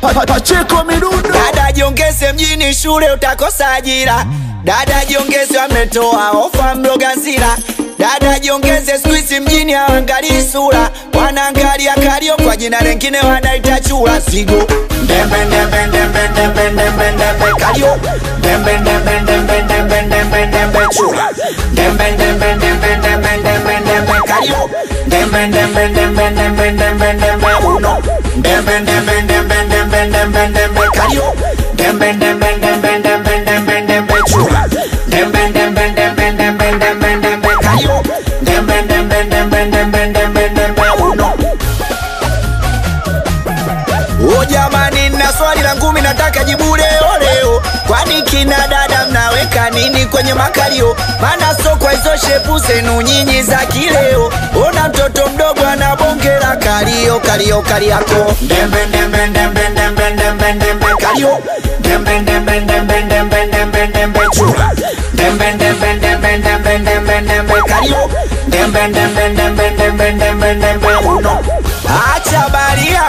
Pacheko Midundo. Dada jiongeze mjini shule utakosa ajira. Dada jiongeze wametoa ofa mloga zira. Dada jiongeze squeeze mjini hawangalii sura. Wanaangalia kalio kwa jina lengine wanaita chura. Sigo dembe dembe dembe dembe dembe dembe kalio. Dembe dembe dembe dembe dembe dembe chura. Dembe dembe dembe dembe dembe dembe kalio. Dembe dembe dembe dembe dembe dembe uno. Dembe dembe dembe dembe dembe dembe kalio. Dembe dembe dembe dembe dembe dembe chura. Dembe dembe dembe dembe dembe dembe kalio. Dembe dembe dembe dembe dembe dembe uno. O jamani, na swali la ngumi nataka jibu leo leo. Kwani kina dada mnaweka nini kwenye makalio? Mana so kwa hizo shepu zenu nyinyi za kileo. Ona mtoto mdogo anabongera kalio kalio kaliako. Dembe dembe dembe dembe dembe dembe kalio. Dembe dembe dembe dembe dembe dembe chura. Dembe dembe dembe dembe dembe dembe kalio. Dembe dembe dembe dembe dembe dembe uno. Acha baria.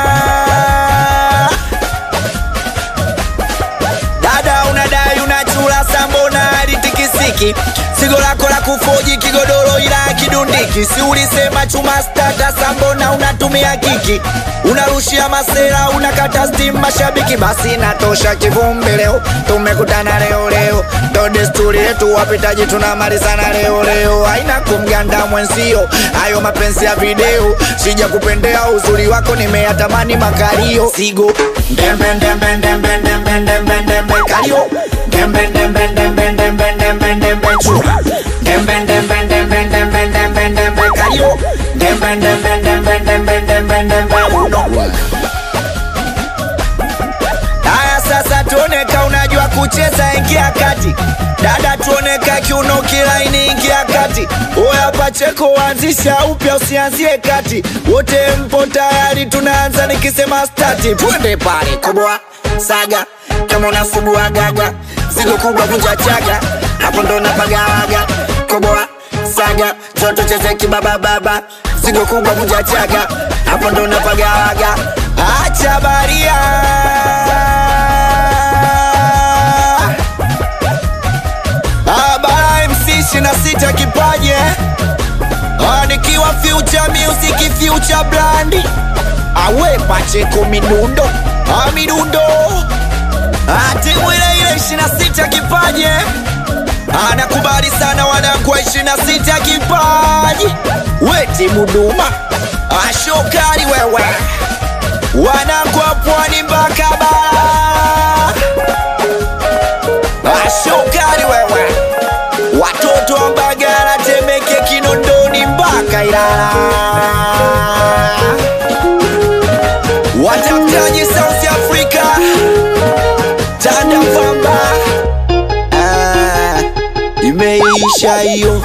Dada unadai unachula sambona halitikisiki. Sigo lako la kufoji kigodoro ila kidundiki. Si ulisema chuma stata sambona unatumia kiki. Unarushia masera unakata steam mashabiki. Basi natosha kivumbi leo. Tumekutana leo leo. Ndo desturi yetu wapitaji tunamalizana leo leo. Haina kumganda mwenzio. Hayo mapenzi ya video. Sija kupendea uzuri wako nimeyatamani makalio. Sigo dembe dembe dembe dembe dembe dembe kalio. Dembe dembe dembe dembe dembe dembe chura. Dembe dembe dembe dembe dembe dembe kalio. Dembe dembe dembe dembe dembe dembe uno. Aya sasa tuoneka unajua kucheza ingia kati. Dada tuoneka kiuno kilaini ingia kati. Oya Pacheko anzisha upya usianzie kati. Wote mpo tayari tunaanza nikisema stati. Twende pale kubwa saga. Kama unasugua gaga. Zigo kubwa kunja chaga. Hapo ndo napagawaga. Kubwa saga. Joto cheze kibaba baba. Zigo kubwa kunja chaga. Hapo ndo napagawaga. Acha baria. Abara MC 26 kipaje. Nikiwa future music future brand. Awe Pacheko Midundo. Midundo. Timu ile 26 kipaje. Anakubali sana wanangu wa 26 kipaji. We timu Duma. Ashokari wewe. Wanangu wa Pwani mpaka Bara. Ashokari wewe. Watoto wa Mbagala Temeke Kinondoni mpaka Ilala. Watafutaji South Africa. Tanda Famba. Imeisha hiyo.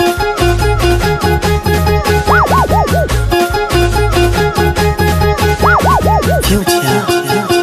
Future.